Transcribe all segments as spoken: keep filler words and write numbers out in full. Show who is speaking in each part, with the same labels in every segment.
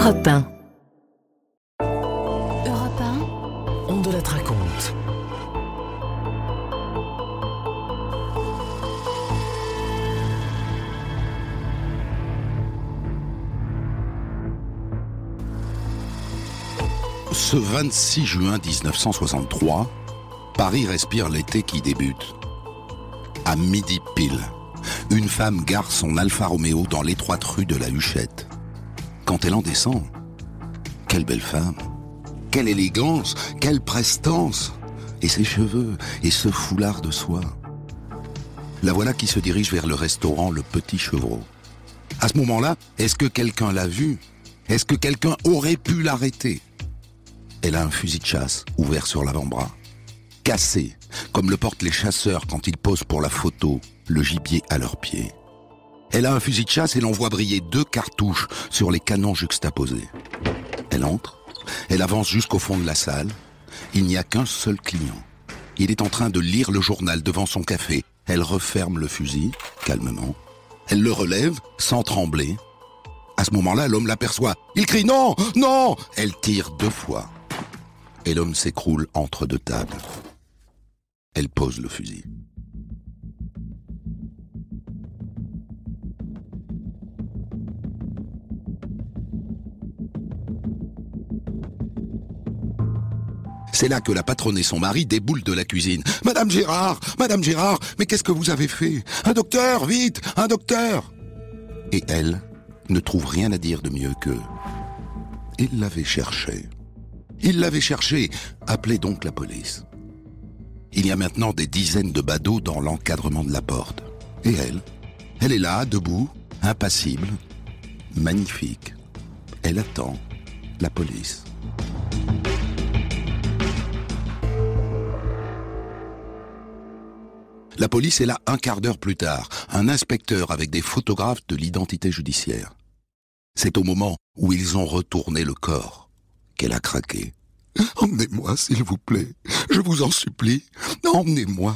Speaker 1: Europe un.
Speaker 2: Europe un.
Speaker 3: On de la raconte.
Speaker 4: Ce vingt-six juin dix-neuf cent soixante-trois, Paris respire l'été qui débute. À midi pile, une femme gare son Alfa Romeo dans l'étroite rue de la Huchette. Quand elle en descend, quelle belle femme, quelle élégance, quelle prestance, et ses cheveux, et ce foulard de soie. La voilà qui se dirige vers le restaurant Le Petit Chevreau. À ce moment-là, est-ce que quelqu'un l'a vue ? Est-ce que quelqu'un aurait pu l'arrêter ? Elle a un fusil de chasse ouvert sur l'avant-bras, cassé, comme le portent les chasseurs quand ils posent pour la photo, le gibier à leurs pieds. Elle a un fusil de chasse et l'on voit briller deux cartouches sur les canons juxtaposés. Elle entre, elle avance jusqu'au fond de la salle. Il n'y a qu'un seul client. Il est en train de lire le journal devant son café. Elle referme le fusil, calmement. Elle le relève, sans trembler. À ce moment-là, l'homme l'aperçoit. Il crie « Non, non !» Elle tire deux fois. Et l'homme s'écroule entre deux tables. Elle pose le fusil. C'est là que la patronne et son mari déboulent de la cuisine. « Madame Gérard, Madame Gérard, mais qu'est-ce que vous avez fait ? Un docteur, vite, un docteur !» Et elle ne trouve rien à dire de mieux que « Il l'avait cherché. Il l'avait cherché. Appelez donc la police. » Il y a maintenant des dizaines de badauds dans l'encadrement de la porte. Et elle, elle est là, debout, impassible, magnifique. Elle attend la police. La police est là un quart d'heure plus tard, un inspecteur avec des photographes de l'identité judiciaire. C'est au moment où ils ont retourné le corps qu'elle a craqué. « Emmenez-moi, s'il vous plaît, je vous en supplie, emmenez-moi !»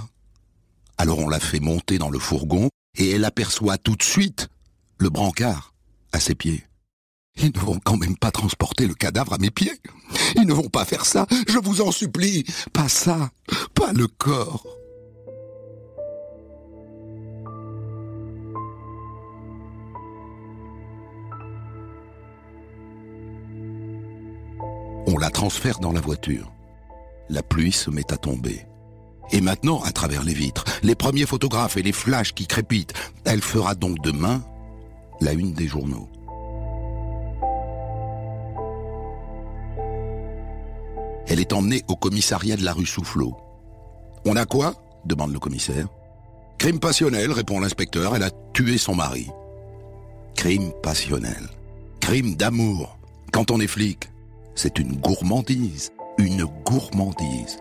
Speaker 4: Alors on la fait monter dans le fourgon et elle aperçoit tout de suite le brancard à ses pieds. « Ils ne vont quand même pas transporter le cadavre à mes pieds. Ils ne vont pas faire ça, je vous en supplie, pas ça, pas le corps. » On la transfère dans la voiture. La pluie se met à tomber. Et maintenant, à travers les vitres, les premiers photographes et les flashs qui crépitent, elle fera donc demain la une des journaux. Elle est emmenée au commissariat de la rue Soufflot. « On a quoi ?» demande le commissaire. « Crime passionnel » répond l'inspecteur, elle a tué son mari. Crime passionnel. Crime d'amour. Quand on est flic, c'est une gourmandise, une gourmandise.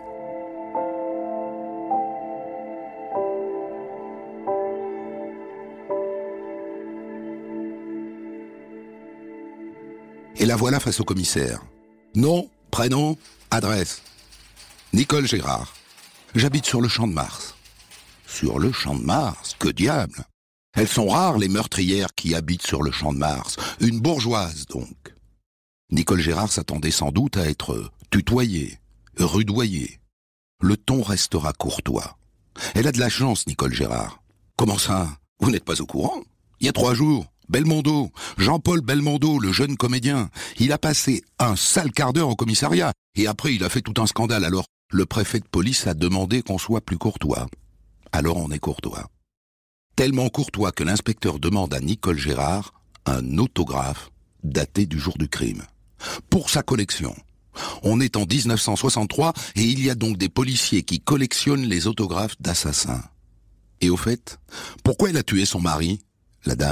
Speaker 4: Et la voilà face au commissaire. Nom, prénom, adresse. Nicole Gérard. J'habite sur le Champ de Mars. Sur le Champ de Mars, que diable ! Elles sont rares les meurtrières qui habitent sur le Champ de Mars. Une bourgeoise donc. Nicole Gérard s'attendait sans doute à être tutoyée, rudoyée. Le ton restera courtois. Elle a de la chance, Nicole Gérard. Comment ça ? Vous n'êtes pas au courant ? Il y a trois jours, Belmondo, Jean-Paul Belmondo, le jeune comédien, il a passé un sale quart d'heure au commissariat. Et après, il a fait tout un scandale. Alors, le préfet de police a demandé qu'on soit plus courtois. Alors, on est courtois. Tellement courtois que l'inspecteur demande à Nicole Gérard un autographe daté du jour du crime. Pour sa collection. On est en dix-neuf cent soixante-trois et il y a donc des policiers qui collectionnent les autographes d'assassins. Et au fait, pourquoi elle a tué son mari, la dame ?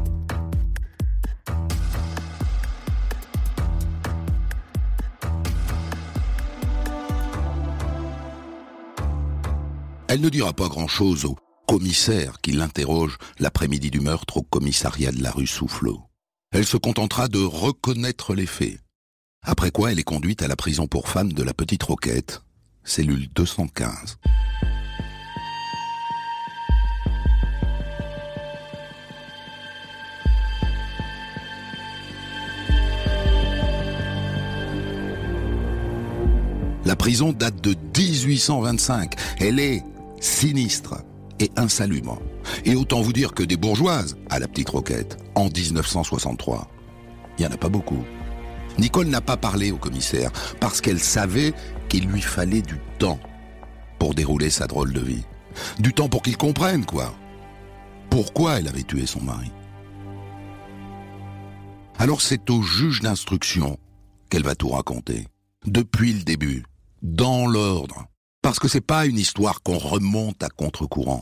Speaker 4: Elle ne dira pas grand-chose au commissaire qui l'interroge l'après-midi du meurtre au commissariat de la rue Soufflot. Elle se contentera de reconnaître les faits. Après quoi, elle est conduite à la prison pour femmes de la Petite Roquette, cellule deux cent quinze. La prison date de dix-huit cent vingt-cinq. Elle est sinistre et insalubre. Et autant vous dire que des bourgeoises à la Petite Roquette, en dix-neuf cent soixante-trois, il n'y en a pas beaucoup. Nicole n'a pas parlé au commissaire parce qu'elle savait qu'il lui fallait du temps pour dérouler sa drôle de vie. Du temps pour qu'il comprenne, quoi. Pourquoi elle avait tué son mari. Alors c'est au juge d'instruction qu'elle va tout raconter. Depuis le début, dans l'ordre. Parce que c'est pas une histoire qu'on remonte à contre-courant.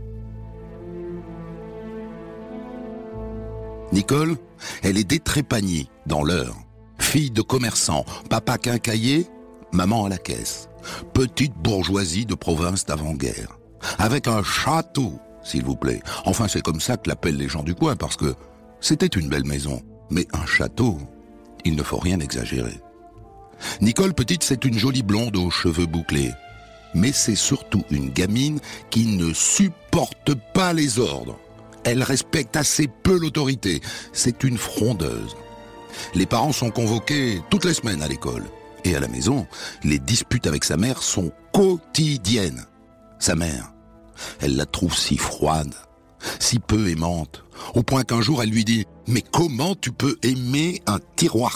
Speaker 4: Nicole, elle est détrépanie dans l'heure. Fille de commerçant, papa quincaillier, maman à la caisse. Petite bourgeoisie de province d'avant-guerre. Avec un château, s'il vous plaît. Enfin, c'est comme ça que l'appellent les gens du coin, parce que c'était une belle maison. Mais un château, il ne faut rien exagérer. Nicole Petite, c'est une jolie blonde aux cheveux bouclés. Mais c'est surtout une gamine qui ne supporte pas les ordres. Elle respecte assez peu l'autorité. C'est une frondeuse. Les parents sont convoqués toutes les semaines à l'école. Et à la maison, les disputes avec sa mère sont quotidiennes. Sa mère, elle la trouve si froide, si peu aimante, au point qu'un jour elle lui dit « Mais comment tu peux aimer un tiroir-caisse ?»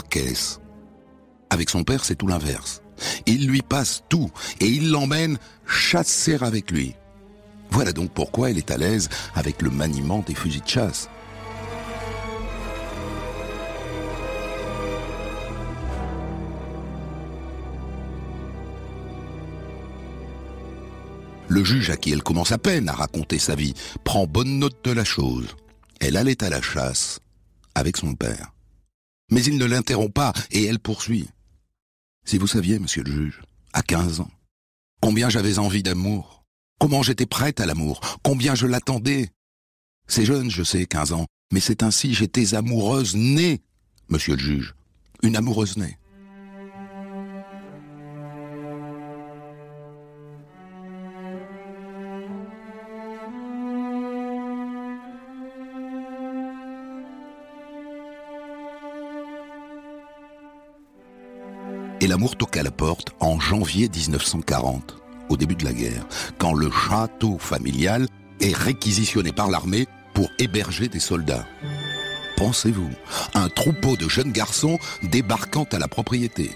Speaker 4: Avec son père, c'est tout l'inverse. Il lui passe tout et il l'emmène chasser avec lui. Voilà donc pourquoi elle est à l'aise avec le maniement des fusils de chasse. Le juge, à qui elle commence à peine à raconter sa vie, prend bonne note de la chose. Elle allait à la chasse avec son père. Mais il ne l'interrompt pas et elle poursuit. Si vous saviez, monsieur le juge, à quinze ans, combien j'avais envie d'amour, comment j'étais prête à l'amour, combien je l'attendais. C'est jeune, je sais, quinze ans, mais c'est ainsi, j'étais amoureuse née, monsieur le juge, une amoureuse née. Et l'amour toqua à la porte en janvier dix-neuf cent quarante, au début de la guerre, quand le château familial est réquisitionné par l'armée pour héberger des soldats. Pensez-vous, un troupeau de jeunes garçons débarquant à la propriété.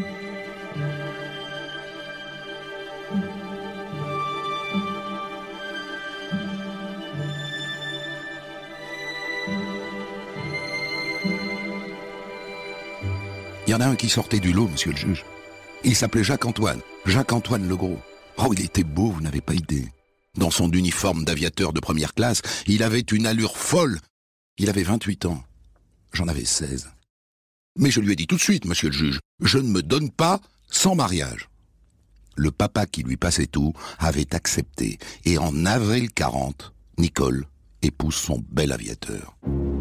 Speaker 4: Il y en a un qui sortait du lot, monsieur le juge. Il s'appelait Jacques-Antoine, Jacques-Antoine Legros. Oh, il était beau, vous n'avez pas idée. Dans son uniforme d'aviateur de première classe, il avait une allure folle. Il avait vingt-huit ans. J'en avais seize. Mais je lui ai dit tout de suite, monsieur le juge, je ne me donne pas sans mariage. Le papa qui lui passait tout avait accepté. Et en avril quarante, Nicole épouse son bel aviateur.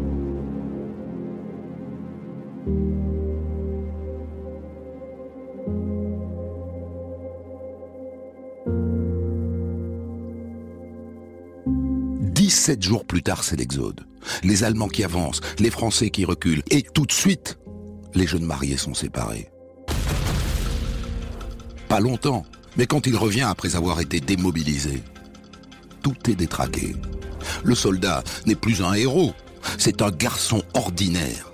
Speaker 4: dix-sept jours plus tard, c'est l'exode. Les Allemands qui avancent, les Français qui reculent. Et tout de suite, les jeunes mariés sont séparés. Pas longtemps, mais quand il revient après avoir été démobilisé, tout est détraqué. Le soldat n'est plus un héros, c'est un garçon ordinaire.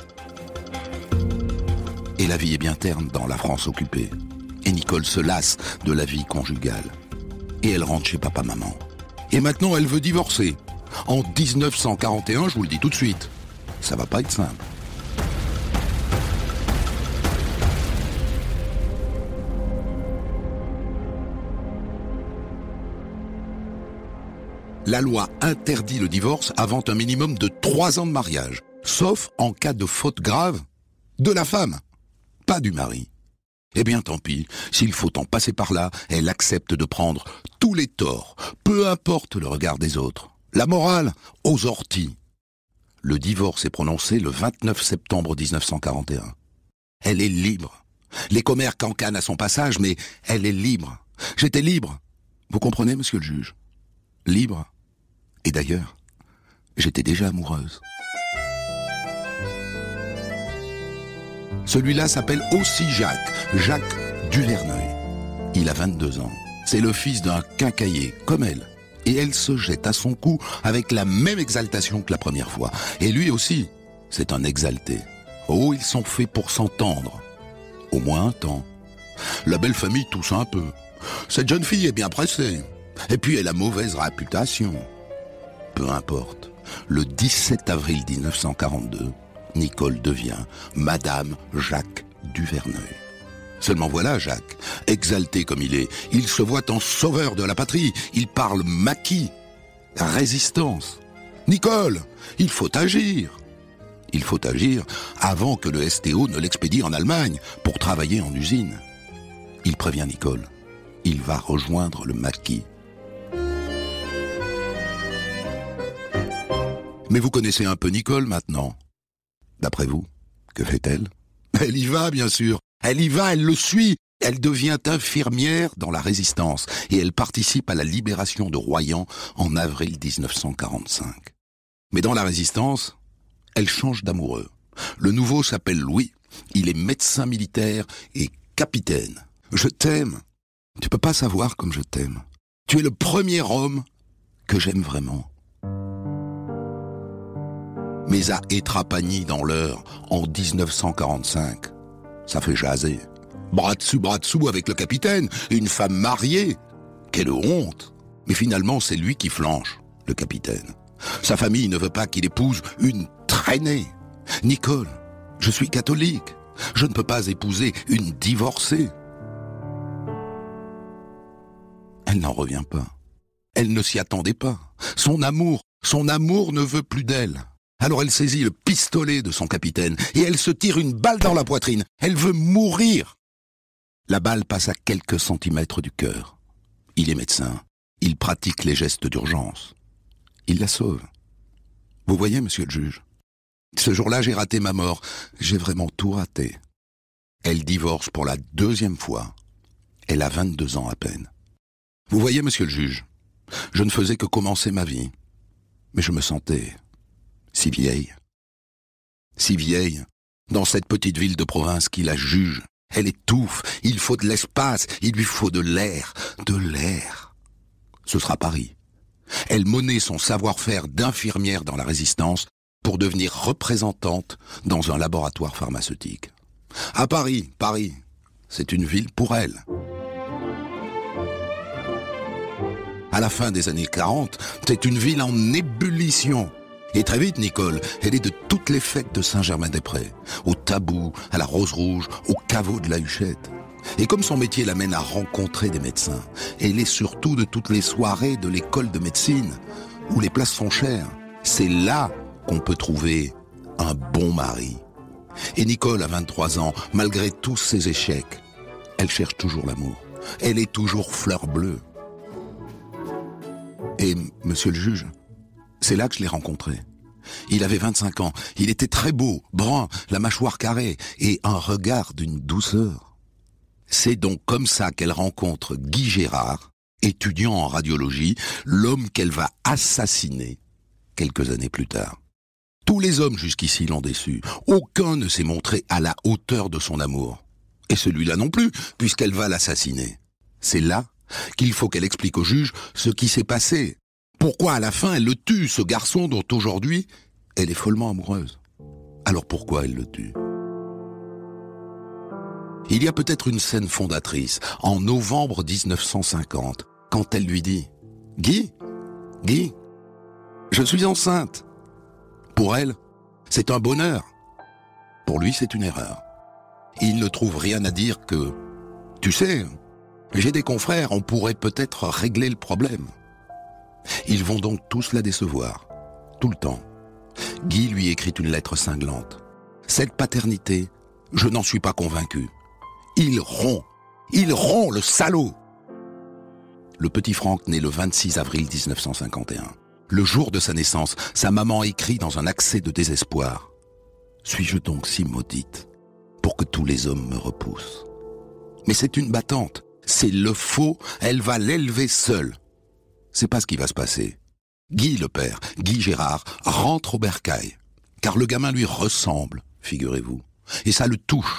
Speaker 4: Et la vie est bien terne dans la France occupée. Et Nicole se lasse de la vie conjugale. Et elle rentre chez papa-maman. Et maintenant, elle veut divorcer. En dix-neuf cent quarante et un, je vous le dis tout de suite, ça va pas être simple. La loi interdit le divorce avant un minimum de trois ans de mariage, sauf en cas de faute grave de la femme, pas du mari. Eh bien tant pis, s'il faut en passer par là, elle accepte de prendre tous les torts, peu importe le regard des autres. La morale, aux orties. Le divorce est prononcé le vingt-neuf septembre dix-neuf cent quarante et un. Elle est libre. Les commères cancanent à son passage, mais elle est libre. J'étais libre. Vous comprenez, monsieur le juge? Libre. Et d'ailleurs, j'étais déjà amoureuse. Celui-là s'appelle aussi Jacques, Jacques Duverneuil. Il a vingt-deux ans. C'est le fils d'un quincaillier, comme elle. Et elle se jette à son cou avec la même exaltation que la première fois. Et lui aussi, c'est un exalté. Oh, ils sont faits pour s'entendre. Au moins un temps. La belle famille tousse un peu. Cette jeune fille est bien pressée. Et puis elle a mauvaise réputation. Peu importe. Le dix-sept avril dix-neuf cent quarante-deux, Nicole devient Madame Jacques Duverneuil. Seulement voilà Jacques, exalté comme il est, il se voit en sauveur de la patrie, il parle maquis, résistance. Nicole, il faut agir. Il faut agir avant que le S T O ne l'expédie en Allemagne pour travailler en usine. Il prévient Nicole, il va rejoindre le maquis. Mais vous connaissez un peu Nicole maintenant. D'après vous, que fait-elle ? Elle y va, bien sûr. Elle y va, elle le suit. Elle devient infirmière dans la Résistance et elle participe à la libération de Royan en avril dix-neuf cent quarante-cinq. Mais dans la Résistance, elle change d'amoureux. Le nouveau s'appelle Louis. Il est médecin militaire et capitaine. Je t'aime. Tu peux pas savoir comme je t'aime. Tu es le premier homme que j'aime vraiment. Mais à Étrapagny dans l'Eure, en dix-neuf cent quarante-cinq, ça fait jaser. Bras dessus, bras dessous avec le capitaine, une femme mariée. Quelle honte! Mais finalement, c'est lui qui flanche, le capitaine. Sa famille ne veut pas qu'il épouse une traînée. Nicole, je suis catholique. Je ne peux pas épouser une divorcée. Elle n'en revient pas. Elle ne s'y attendait pas. Son amour, son amour ne veut plus d'elle. Alors elle saisit le pistolet de son capitaine et elle se tire une balle dans la poitrine. Elle veut mourir. La balle passe à quelques centimètres du cœur. Il est médecin. Il pratique les gestes d'urgence. Il la sauve. Vous voyez, monsieur le juge, ce jour-là, j'ai raté ma mort. J'ai vraiment tout raté. Elle divorce pour la deuxième fois. Elle a vingt-deux ans à peine. Vous voyez, monsieur le juge, je ne faisais que commencer ma vie. Mais je me sentais si vieille. Si vieille, dans cette petite ville de province qui la juge. Elle étouffe, il faut de l'espace, il lui faut de l'air, de l'air. Ce sera Paris. Elle monnaie son savoir-faire d'infirmière dans la Résistance pour devenir représentante dans un laboratoire pharmaceutique. À Paris, Paris, c'est une ville pour elle. À la fin des années quarante, c'est une ville en ébullition. Et très vite, Nicole, elle est de toutes les fêtes de Saint-Germain-des-Prés, au Tabou, à la Rose Rouge, au caveau de la Huchette. Et comme son métier l'amène à rencontrer des médecins, elle est surtout de toutes les soirées de l'école de médecine, où les places sont chères. C'est là qu'on peut trouver un bon mari. Et Nicole a vingt-trois ans, malgré tous ses échecs, elle cherche toujours l'amour. Elle est toujours fleur bleue. Et, monsieur le juge, c'est là que je l'ai rencontré. Il avait vingt-cinq ans, il était très beau, brun, la mâchoire carrée et un regard d'une douceur. C'est donc comme ça qu'elle rencontre Guy Gérard, étudiant en radiologie, l'homme qu'elle va assassiner quelques années plus tard. Tous les hommes jusqu'ici l'ont déçue. Aucun ne s'est montré à la hauteur de son amour. Et celui-là non plus, puisqu'elle va l'assassiner. C'est là qu'il faut qu'elle explique au juge ce qui s'est passé. Pourquoi à la fin elle le tue, ce garçon dont aujourd'hui elle est follement amoureuse? Alors pourquoi elle le tue? Il y a peut-être une scène fondatrice, en novembre dix-neuf cent cinquante, quand elle lui dit « Guy, Guy, je suis enceinte ». Pour elle, c'est un bonheur. Pour lui, c'est une erreur. Il ne trouve rien à dire que « Tu sais, j'ai des confrères, on pourrait peut-être régler le problème ». Ils vont donc tous la décevoir, tout le temps. Guy lui écrit une lettre cinglante. Cette paternité, je n'en suis pas convaincu. Il rompt, il rompt, le salaud. Le petit Franck naît le vingt-six avril dix-neuf cent cinquante et un. Le jour de sa naissance, sa maman écrit dans un accès de désespoir. Suis-je donc si maudite pour que tous les hommes me repoussent? Mais c'est une battante, c'est le faux, elle va l'élever seule. C'est pas ce qui va se passer. Guy, le père, Guy Gérard, rentre au bercail. Car le gamin lui ressemble, figurez-vous. Et ça le touche.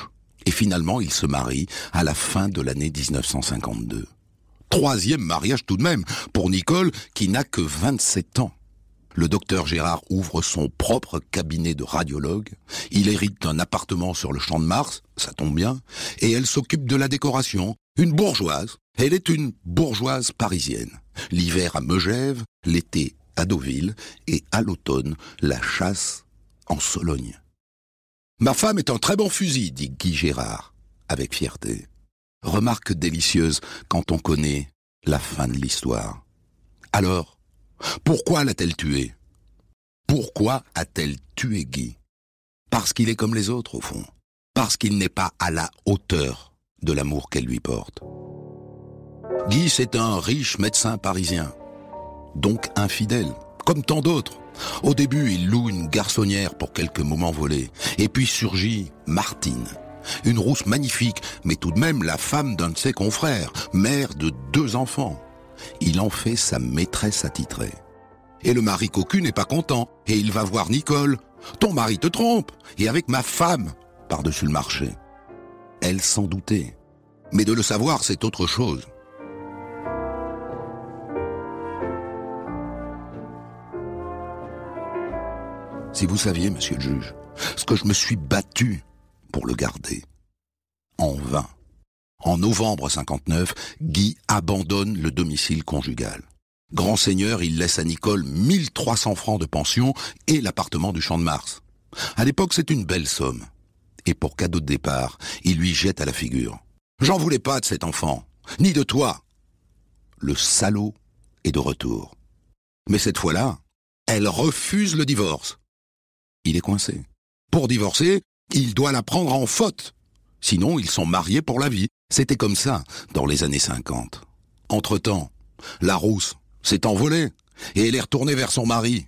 Speaker 4: Et finalement, il se marie à la fin de l'année dix-neuf cent cinquante-deux. Troisième mariage tout de même, pour Nicole, qui n'a que vingt-sept ans. Le docteur Gérard ouvre son propre cabinet de radiologue. Il hérite d'un appartement sur le Champ de Mars, ça tombe bien, et elle s'occupe de la décoration. Une bourgeoise. Elle est une bourgeoise parisienne. L'hiver à Megève, l'été à Deauville, et à l'automne, la chasse en Sologne. « Ma femme est un très bon fusil », dit Guy Gérard, avec fierté. Remarque délicieuse quand on connaît la fin de l'histoire. Alors, pourquoi l'a-t-elle tué ? Pourquoi a-t-elle tué Guy ? Parce qu'il est comme les autres, au fond. Parce qu'il n'est pas à la hauteur de l'amour qu'elle lui porte. Guy, c'est un riche médecin parisien, donc infidèle, comme tant d'autres. Au début, il loue une garçonnière pour quelques moments volés. Et puis surgit Martine, une rousse magnifique, mais tout de même la femme d'un de ses confrères, mère de deux enfants. Il en fait sa maîtresse attitrée. Et le mari cocu n'est pas content, et il va voir Nicole. « Ton mari te trompe, et avec ma femme !» par-dessus le marché. Elle s'en doutait. Mais de le savoir, c'est autre chose. Si vous saviez, monsieur le juge, ce que je me suis battu pour le garder. En vain. En novembre cinquante-neuf, Guy abandonne le domicile conjugal. Grand seigneur, il laisse à Nicole mille trois cents francs de pension et l'appartement du Champ de Mars. À l'époque, c'est une belle somme. Et pour cadeau de départ, il lui jette à la figure. « J'en voulais pas de cet enfant, ni de toi !» Le salaud est de retour. Mais cette fois-là, elle refuse le divorce. Il est coincé. Pour divorcer, il doit la prendre en faute. Sinon, ils sont mariés pour la vie. C'était comme ça dans les années cinquante. Entre-temps, la rousse s'est envolée et elle est retournée vers son mari.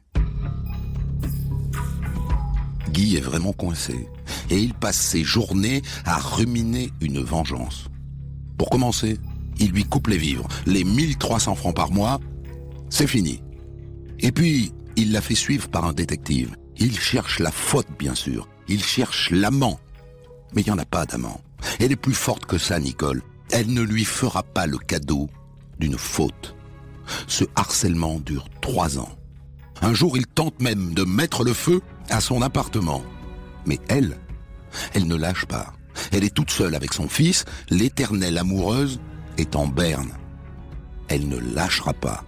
Speaker 4: Guy est vraiment coincé et il passe ses journées à ruminer une vengeance. Pour commencer, il lui coupe les vivres. Les mille trois cents francs par mois, c'est fini. Et puis, il la fait suivre par un détective. Il cherche la faute, bien sûr. Il cherche l'amant. Mais il n'y en a pas d'amant. Elle est plus forte que ça, Nicole. Elle ne lui fera pas le cadeau d'une faute. Ce harcèlement dure trois ans. Un jour, il tente même de mettre le feu à son appartement. Mais elle, elle ne lâche pas. Elle est toute seule avec son fils. L'éternelle amoureuse est en berne. Elle ne lâchera pas.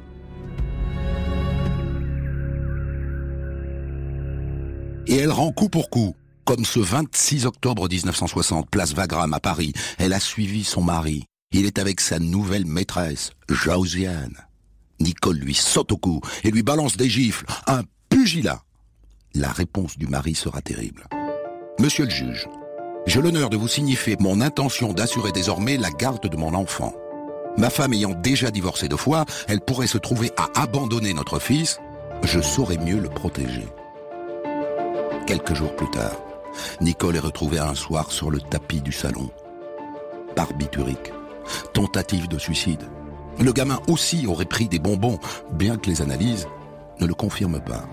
Speaker 4: Et elle rend coup pour coup. Comme ce vingt-six octobre dix-neuf cent soixante, place Wagram à Paris, elle a suivi son mari. Il est avec sa nouvelle maîtresse, Josiane. Nicole lui saute au cou et lui balance des gifles, un pugilat. La réponse du mari sera terrible. Monsieur le juge, j'ai l'honneur de vous signifier mon intention d'assurer désormais la garde de mon enfant. Ma femme ayant déjà divorcé deux fois, elle pourrait se trouver à abandonner notre fils. Je saurais mieux le protéger. Quelques jours plus tard, Nicole est retrouvée un soir sur le tapis du salon. Barbiturique. Tentative de suicide. Le gamin aussi aurait pris des bonbons, bien que les analyses ne le confirment pas.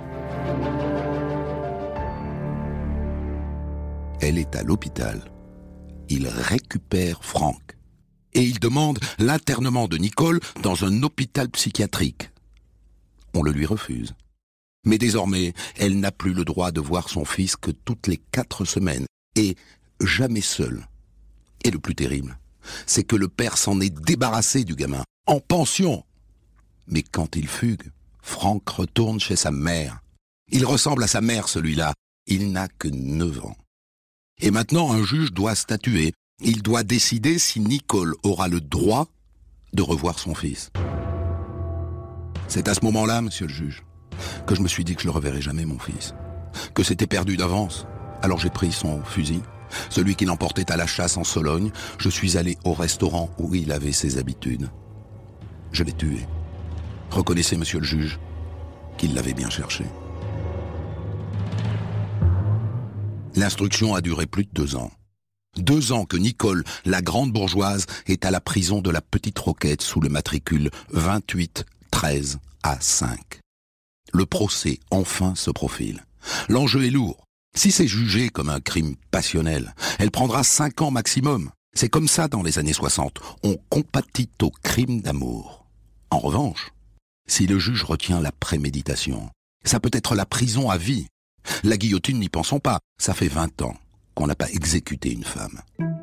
Speaker 4: Elle est à l'hôpital. Il récupère Franck. Et il demande l'internement de Nicole dans un hôpital psychiatrique. On le lui refuse. Mais désormais, elle n'a plus le droit de voir son fils que toutes les quatre semaines, et jamais seule. Et le plus terrible, c'est que le père s'en est débarrassé du gamin, en pension. Mais quand il fugue, Franck retourne chez sa mère. Il ressemble à sa mère, celui-là. Il n'a que neuf ans. Et maintenant, un juge doit statuer. Il doit décider si Nicole aura le droit de revoir son fils. C'est à ce moment-là, monsieur le juge, que je me suis dit que je le reverrai jamais, mon fils. Que c'était perdu d'avance. Alors j'ai pris son fusil, celui qui l'emportait à la chasse en Sologne. Je suis allé au restaurant où il avait ses habitudes. Je l'ai tué. Reconnaissez, monsieur le juge, qu'il l'avait bien cherché. L'instruction a duré plus de deux ans. Deux ans que Nicole, la grande bourgeoise, est à la prison de la Petite Roquette sous le matricule vingt-huit treize A cinq. Le procès, enfin, se profile. L'enjeu est lourd. Si c'est jugé comme un crime passionnel, elle prendra cinq ans maximum. C'est comme ça dans les années soixante. On compatit au crime d'amour. En revanche, si le juge retient la préméditation, ça peut être la prison à vie. La guillotine, n'y pensons pas. Ça fait vingt ans qu'on n'a pas exécuté une femme.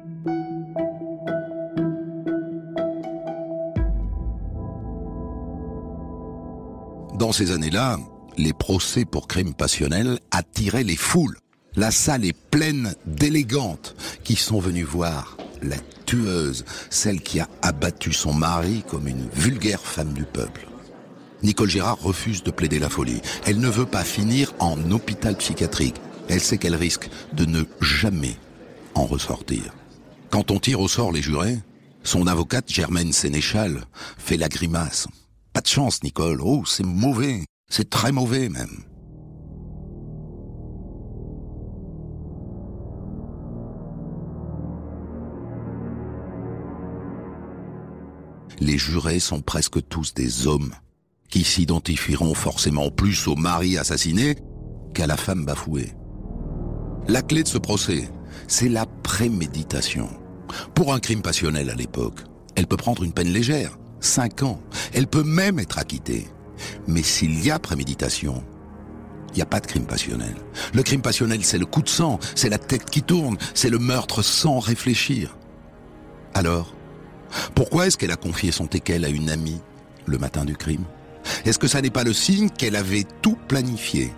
Speaker 4: Dans ces années-là, les procès pour crimes passionnels attiraient les foules. La salle est pleine d'élégantes qui sont venues voir la tueuse, celle qui a abattu son mari comme une vulgaire femme du peuple. Nicole Gérard refuse de plaider la folie. Elle ne veut pas finir en hôpital psychiatrique. Elle sait qu'elle risque de ne jamais en ressortir. Quand on tire au sort les jurés, son avocate Germaine Sénéchal fait la grimace. Pas de chance, Nicole. Oh, c'est mauvais. C'est très mauvais, même. Les jurés sont presque tous des hommes qui s'identifieront forcément plus au mari assassiné qu'à la femme bafouée. La clé de ce procès, c'est la préméditation. Pour un crime passionnel à l'époque, elle peut prendre une peine légère, cinq ans. Elle peut même être acquittée. Mais s'il y a préméditation, il n'y a pas de crime passionnel. Le crime passionnel, c'est le coup de sang, c'est la tête qui tourne, c'est le meurtre sans réfléchir. Alors, pourquoi est-ce qu'elle a confié son teckel à une amie le matin du crime? Est-ce que ça n'est pas le signe qu'elle avait tout planifié?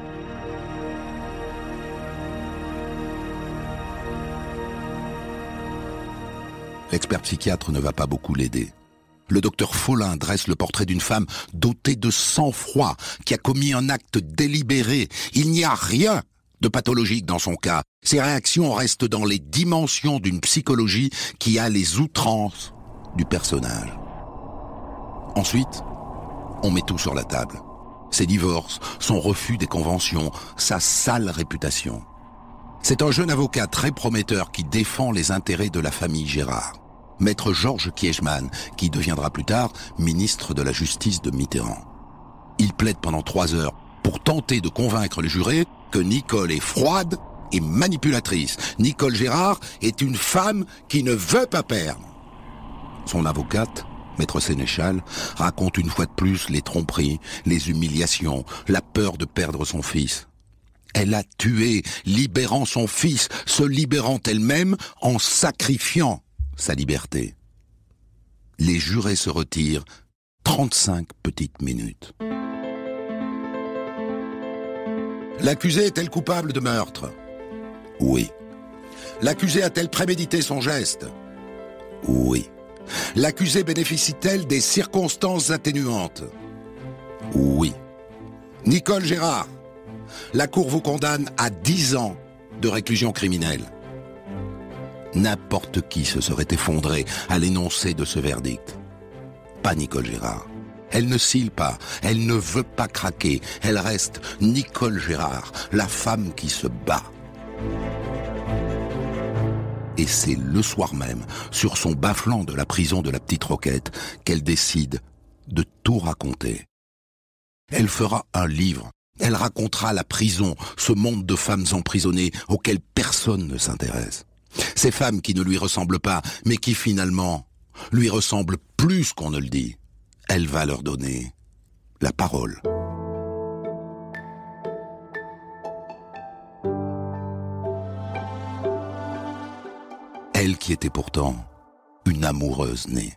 Speaker 4: L'expert psychiatre ne va pas beaucoup l'aider. Le docteur Follin dresse le portrait d'une femme dotée de sang-froid, qui a commis un acte délibéré. Il n'y a rien de pathologique dans son cas. Ses réactions restent dans les dimensions d'une psychologie qui a les outrances du personnage. Ensuite, on met tout sur la table. Ses divorces, son refus des conventions, sa sale réputation. C'est un jeune avocat très prometteur qui défend les intérêts de la famille Gérard. Maître Georges Kiechman, qui deviendra plus tard ministre de la Justice de Mitterrand. Il plaide pendant trois heures pour tenter de convaincre les jurés que Nicole est froide et manipulatrice. Nicole Gérard est une femme qui ne veut pas perdre. Son avocate, Maître Sénéchal, raconte une fois de plus les tromperies, les humiliations, la peur de perdre son fils. Elle a tué, libérant son fils, se libérant elle-même en sacrifiant sa liberté. Les jurés se retirent trente-cinq petites minutes. L'accusée est-elle coupable de meurtre? Oui. L'accusée a-t-elle prémédité son geste? Oui. L'accusée bénéficie-t-elle des circonstances atténuantes? Oui. Nicole Gérard, la Cour vous condamne à dix ans de réclusion criminelle. N'importe qui se serait effondré à l'énoncé de ce verdict. Pas Nicole Gérard. Elle ne cille pas, elle ne veut pas craquer. Elle reste Nicole Gérard, la femme qui se bat. Et c'est le soir même, sur son bas-flanc de la prison de la Petite Roquette, qu'elle décide de tout raconter. Elle fera un livre. Elle racontera la prison, ce monde de femmes emprisonnées auquel personne ne s'intéresse. Ces femmes qui ne lui ressemblent pas, mais qui finalement lui ressemblent plus qu'on ne le dit. Elle va leur donner la parole. Elle qui était pourtant une amoureuse née.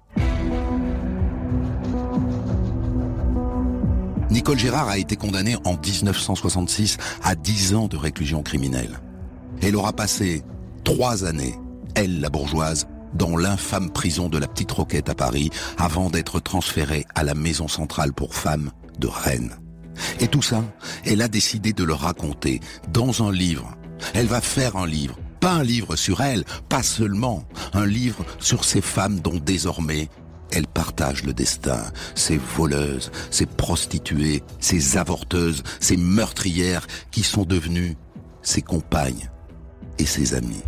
Speaker 4: Nicole Gérard a été condamnée en dix-neuf cent soixante-six à dix ans de réclusion criminelle. Elle aura passé trois années, elle la bourgeoise, dans l'infâme prison de la Petite Roquette à Paris, avant d'être transférée à la maison centrale pour femmes de Rennes. Et tout ça, elle a décidé de le raconter dans un livre. Elle va faire un livre, pas un livre sur elle, pas seulement, un livre sur ces femmes dont désormais elle partage le destin, ces voleuses, ces prostituées, ces avorteuses, ces meurtrières qui sont devenues ses compagnes et ses amies.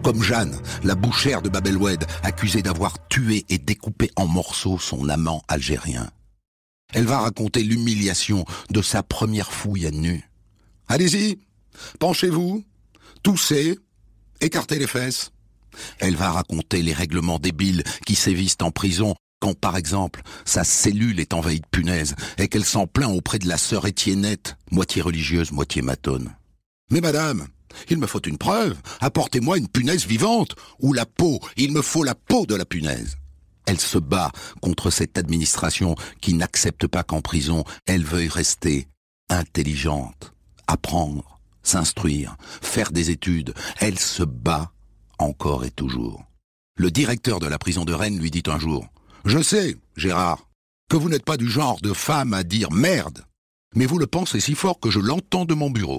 Speaker 4: Comme Jeanne, la bouchère de Bab el-Oued, accusée d'avoir tué et découpé en morceaux son amant algérien. Elle va raconter l'humiliation de sa première fouille à nu. Allez-y, penchez-vous, toussez, écartez les fesses. Elle va raconter les règlements débiles qui sévissent en prison quand, par exemple, sa cellule est envahie de punaises et qu'elle s'en plaint auprès de la sœur Étiennette, moitié religieuse, moitié matonne. Mais madame, il me faut une preuve, apportez-moi une punaise vivante, ou la peau, il me faut la peau de la punaise. Elle se bat contre cette administration qui n'accepte pas qu'en prison, elle veuille rester intelligente, apprendre, s'instruire, faire des études. Elle se bat encore et toujours. Le directeur de la prison de Rennes lui dit un jour « Je sais, Gérard, que vous n'êtes pas du genre de femme à dire « merde », mais vous le pensez si fort que je l'entends de mon bureau. »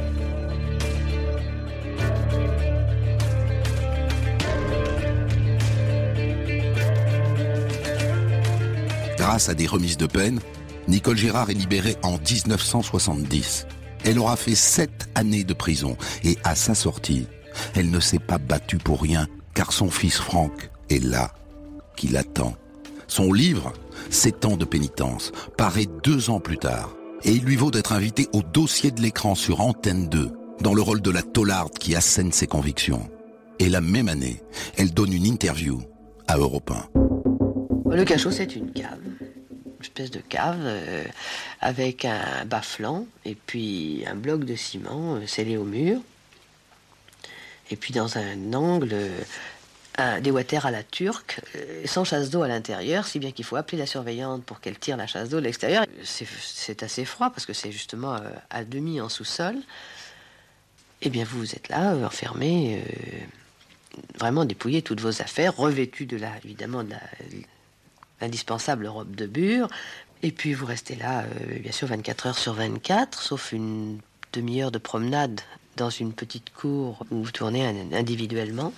Speaker 4: Grâce à des remises de peine, Nicole Gérard est libérée en dix-neuf cent soixante-dix. Elle aura fait sept années de prison et à sa sortie, elle ne s'est pas battue pour rien car son fils Franck est là, qui l'attend. Son livre, Sept ans de pénitence, paraît deux ans plus tard et il lui vaut d'être invité au dossier de l'écran sur Antenne deux dans le rôle de la taularde qui assène ses convictions. Et la même année, elle donne une interview à Europe un.
Speaker 1: Le cachot, c'est une cave, une espèce de cave euh, avec un bas-flanc et puis un bloc de ciment euh, scellé au mur. Et puis dans un angle, euh, un, des water à la turque, euh, sans chasse d'eau à l'intérieur, si bien qu'il faut appeler la surveillante pour qu'elle tire la chasse d'eau de l'extérieur. C'est, c'est assez froid parce que c'est justement euh, à demi en sous-sol. Et bien vous, vous êtes là, euh, enfermé, euh, vraiment dépouillé toutes vos affaires, revêtu de la, évidemment, de la... l'indispensable robe de bure, et puis vous restez là, euh, bien sûr, vingt-quatre heures sur vingt-quatre, sauf une demi-heure de promenade dans une petite cour où vous tournez individuellement,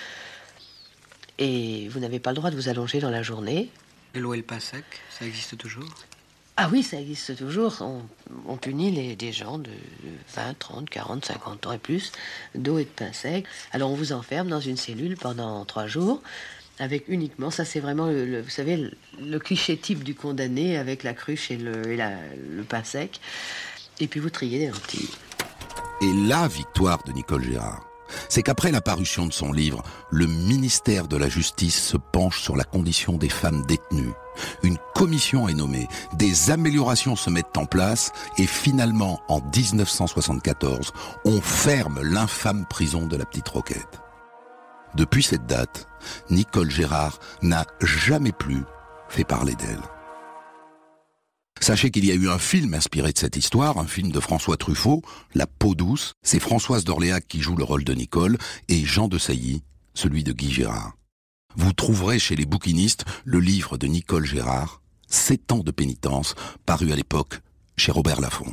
Speaker 1: et vous n'avez pas le droit de vous allonger dans la journée.
Speaker 2: L'eau et le pain sec, ça existe toujours?
Speaker 1: Ah oui, ça existe toujours. On, on punit les, des gens de vingt, trente, quarante, cinquante ans et plus, d'eau et de pain sec. Alors on vous enferme dans une cellule pendant trois jours, avec uniquement, ça c'est vraiment, le, le, vous savez, le, le cliché type du condamné avec la cruche et le, et la, le pain sec. Et puis vous triez des lentilles.
Speaker 4: Et la victoire de Nicole Gérard, c'est qu'après la parution de son livre, le ministère de la Justice se penche sur la condition des femmes détenues. Une commission est nommée, des améliorations se mettent en place et finalement, en dix-neuf cent soixante-quatorze, on ferme l'infâme prison de la Petite Roquette. Depuis cette date, Nicole Gérard n'a jamais plus fait parler d'elle. Sachez qu'il y a eu un film inspiré de cette histoire, un film de François Truffaut, La peau douce. C'est Françoise d'Orléac qui joue le rôle de Nicole et Jean de Sailly, celui de Guy Gérard. Vous trouverez chez les bouquinistes le livre de Nicole Gérard, Sept ans de pénitence, paru à l'époque chez Robert Laffont.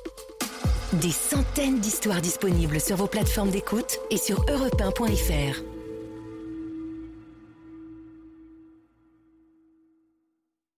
Speaker 3: Des centaines d'histoires disponibles sur vos plateformes d'écoute et sur europe un point f r.